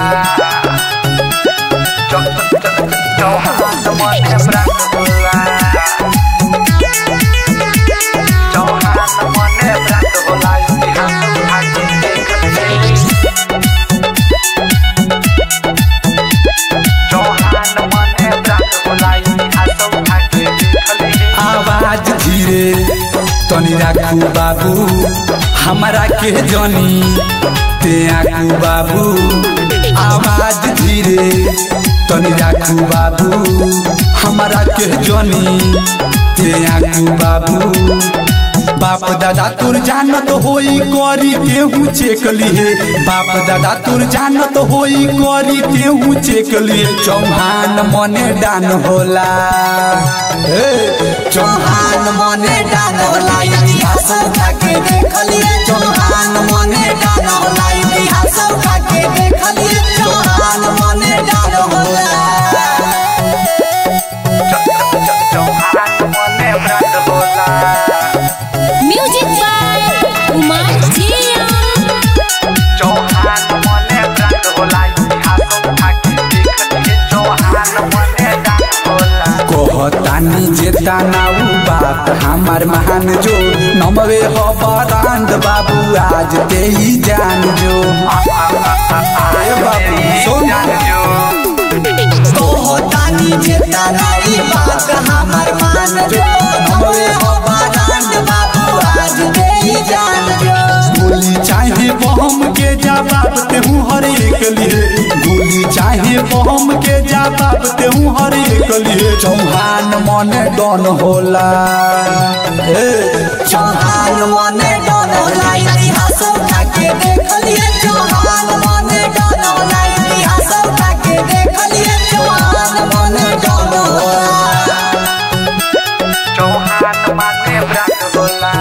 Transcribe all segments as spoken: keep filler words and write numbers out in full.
चौहान मने ब्रांड होला चौहान मने ब्रांड होला इतिहास भागी चौहान मने ब्रांड होला इतिहास भागी आवाज धीरे तनी राखू बाबू हमारा के जनी ते आकू बाबू आवाज धीरे तनी राखू बाबू हमारा के जनी ते आकू बाबू बाप दादा तोर जानत होई करी केहू चेक लिए बाप दादा तोर जानत होई करी केहू चेक लिए चौहान मने डान होला चौहान मने डान होला इतिहास के देख लिए चौहान मने डान होला इतिहास के देख लिए चौहान मने डान होला चौहान मने ब्रांड होला म्यूजिक बाय कुमार जिया चौहान मने ब्रांड होला इतिहास भागी देखलिए चौहान मने ब्रांड होला कहतानी जेता नाऊ बात हमार महान जो नमवे हो ब्रांड बाबू आज ते ही जान जो ए बाबू सुन कहतानी जेता नाई बात हमार मान जो नमवे हो ब्रांड बाबू आज ते ही जान जो गोली चाहे बम के जवाब तेहू हर एक लिए गोली चाहे बम के जवाब तेहू हर एक लिए चौहान मने डन होला चौहान मने डान होला इतिहास के देख लिए चौहान मने डान होला इतिहास के देख लिए चौहान मने डान होला चौहान मने ब्रांड होला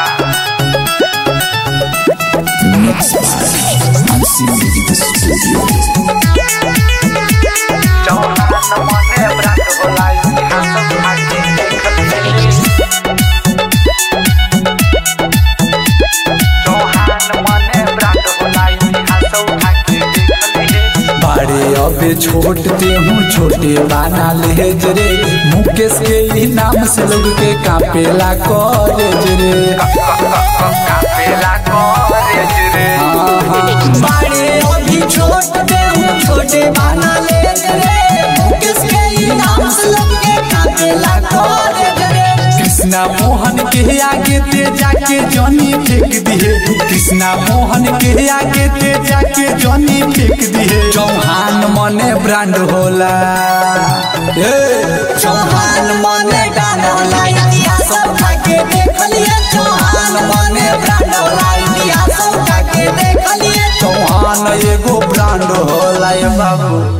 चौहान मने ब्रांड होला इतिहास भागी देखलिए चौहान मने ब्रांड होला इतिहास भागी देखलिए बारे अबे छोट तेहू छोटे बाना लेज रे मुकेश के ही नाम से लोग के कापेला कॉलेज रे कापेला कॉलेज रे बाड़े अभी छोट देहू छोटे बाना ले रे मुकेश के ही नाम से लोग के कापेला कॉलेज रे कृष्णा मोहन के आगे ते जाके जनी फेंक दिए कृष्णा मोहन के आगे ते जाके जनी फेंक दिए चौहान मने ब्रांड होला चौहान मने डान होला इतिहास के देख लिए चौहान मने ब्रांड होला इतिहास के देख लिए चौहान एगो ब्रांड होला ये बाबू।